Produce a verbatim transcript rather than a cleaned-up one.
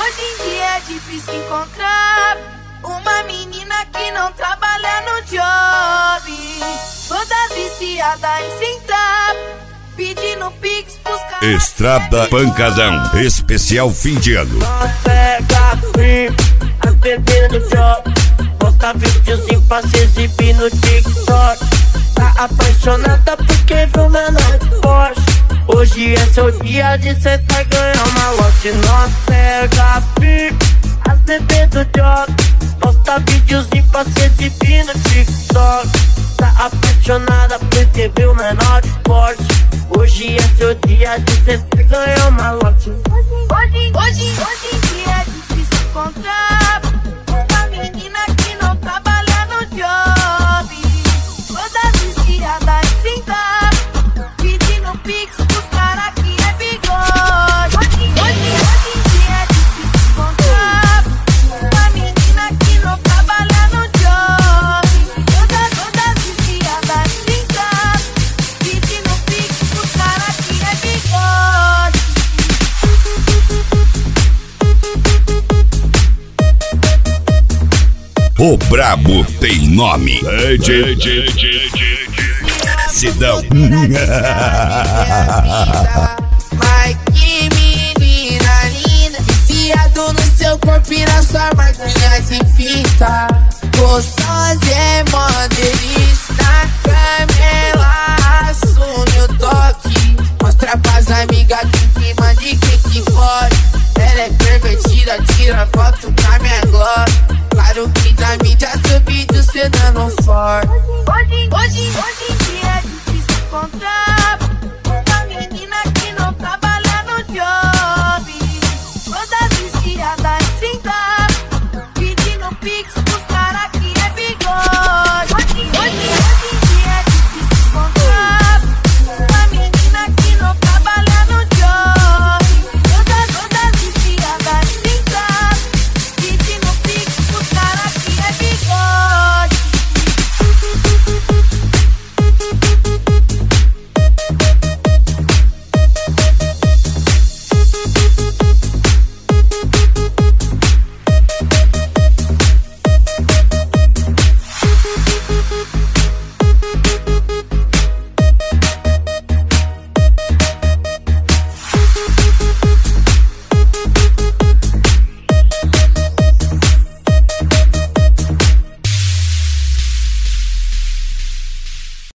hoje em dia é difícil encontrar uma menina que não trabalha no job, toda viciada em sentar, pedindo pix pros caras. Estrada Pancadão, especial fim de ano. Pega firme, as bebês no job, posta videozinho pra se exibir no TikTok. Tá apaixonada porque viu menor de Porsche. Hoje é seu dia de sentar e ganhar uma lote. Nós pega firme, as bebês do job, posta videozinho pra se exibir no TikTok. Tá apaixonada porque viu menor de Porsche. Hoje é seu dia de sentar e ganhar uma lote. Hoje, hoje, hoje em dia é difícil encontrar uma menina que não trabalha no job, toda viciada em sentar, pedindo pix pros caras que é bigode. Hoje, hoje, hoje em dia é difícil encontrar uma menina que não trabalha no job, toda, toda viciada em sentar, pedindo pix pros caras que é bigode. O brabo tem nome. Sidão. Ai, que menina linda, viciado no seu corpo e na sua marquinha de fita. Gostosa é mó delícia, na cama ela assume o toque. Mostra pras amigas que manda e quem que pode. Ela é pervertida, tira foto pra minha glória. Claro que na mídia seu vídeo cê dando forte. Hoje, hoje, hoje em dia é difícil encontrar